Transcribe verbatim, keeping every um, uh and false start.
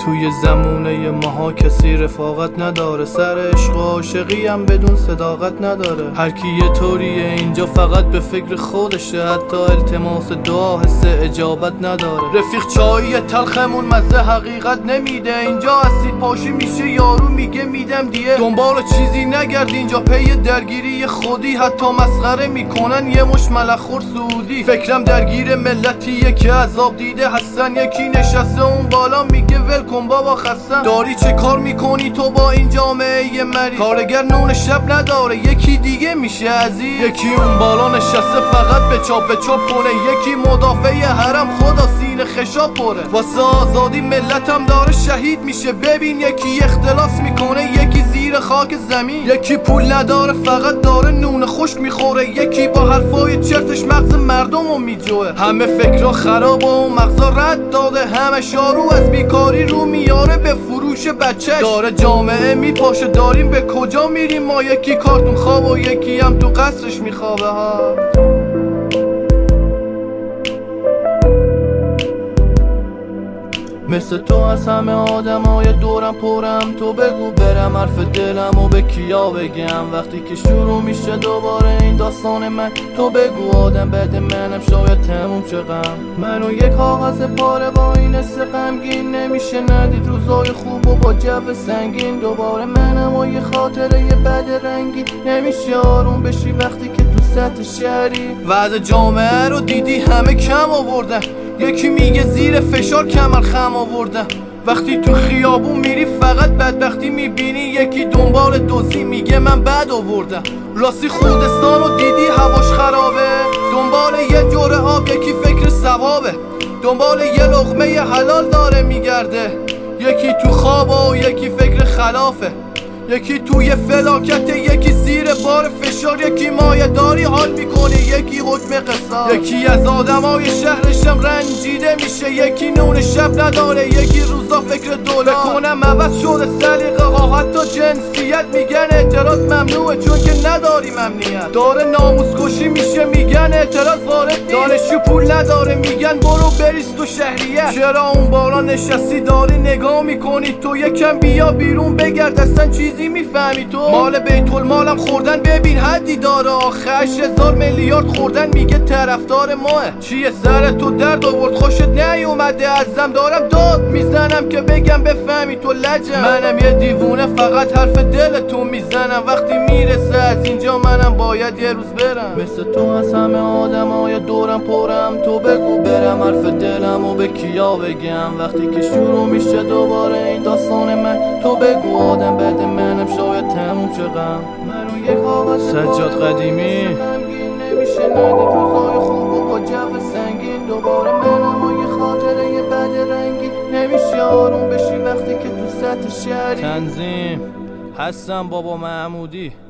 توی زمونه ماها کسی رفاقت نداره، سر عشق و عاشقی هم بدون صداقت نداره. هر کی یه طوریه اینجا فقط به فکر خودشه، حتی التماس دعا حس اجابت نداره. رفیق چایی تلخمون مزه حقیقت نمیده، اینجا اسید پاشی میشه یارو میگه میدم دیه. دنبال چیزی نگرد اینجا پی درگیری خودی، حتی مسخره میکنن یه مش ملخور سعودی. فکرم درگیر ملتیه که عذاب دیده هستن، یکی نشسته اون بالا میگه ول کن بابا خستم. داری چه کار میکنی تو با این جامعه مری؟ کارگر نون شب نداره یکی دیگه میشه عزیز. یکی اون بالا نشسته فقط به چاپ به چاپ کنه، یکی مدافع حرم خدا سینه خشاب پره. واسه آزادی ملتم داره شهید میشه، ببین یکی اختلاس میکنه یکی زیر خاک زمین. یکی پول نداره فقط داره نون خشک میخوره، یکی با حرفای چرتش مغز مردم رو میجوه. همه فکرها خراب و مغزا رد داده، همه شارو از بیکاری رو میاره به فروش بچه. داره جامعه میپاشه داریم به کجا میریم ما؟ یکی کارتون خواب و یکی هم تو قصرش میخوابه ها. مثل تو از همه آدم های دورم پرم، تو بگو برم حرف دلم و به کیا بگم وقتی که شروع میشه دوباره این داستان من. تو بگو آدم بد منم شاید تموم شه غم، منو یک کاغذ پاره با این حس غمگین. نمیشه ندید روزای خوب و با جو سنگین، دوباره منم و یه خاطره یه بد رنگی. نمیشه آروم بشی وقتی که تو سطح شهری. وضع جامعه رو دیدی همه کم آوردن، یکی میگه زیر فشار کمر خم آوردن. وقتی تو خیابون میری فقط بدبختی میبینی، یکی دنبال دوزی میگه من بد آوردم. راستی خوزستان رو دیدی هواش خرابه، دنبال یه جوره آب یکی فکر ثوابه، دنبال یه لقمه حلال داره میگرده. یکی تو خوابه و یکی فکر خلافه، یکی توی فلاکت یکی زیر بار فشار، یکی مایه داری حال میکنه یکی حکم قصاص. یکی از آدمای شهرشم رنجیده میشه، یکی نون شب نداره یکی روزا فکر دلار. بکنم عوض شده سلیقه ها حتی جنسیت، میگن اعتراض ممنوعه چون که نداریم امنیت. داره ناموس کشی میشه میگن اعتراض وارد نیست، دانشجو پول نداره میگن برو بریز تو شهریت. چرا اون بالا نشستی داری نگاه میکنی تو؟ یکم بیا بیرون بگرد اصلا چیزی میفهمی تو؟ مال بیت المالم خوردن ببین حدی داره، آخه هزار میلیارد خوردن میگه طرفدار ماه. چیه سر تو درد آورد خوشت نیومده؟ ازم دارم داد میزنم که بگم بفهمی تو لجم. منم یه دیوونه فقط حرف دل تو میزنم، وقتی میرسه از اینجا منم باید یه روز برم. مثل تو از همه آدمای دورم پرم، تو بگو برم حرف دلم و به کیا بگم وقتی که شروع میشه دوباره این داستان من. تو بگو آدم بد منم شاید تموم شه غم، منو یک کاغذ سجاد قدیمی. نمیشه ندید روزای خوب و با جو سنگین، دوباره منم و یه خاطره یه بد رنگی. نمیشه آروم بشی وقتی که تو سطح شهری. تنظیم حسن بابا محمودی.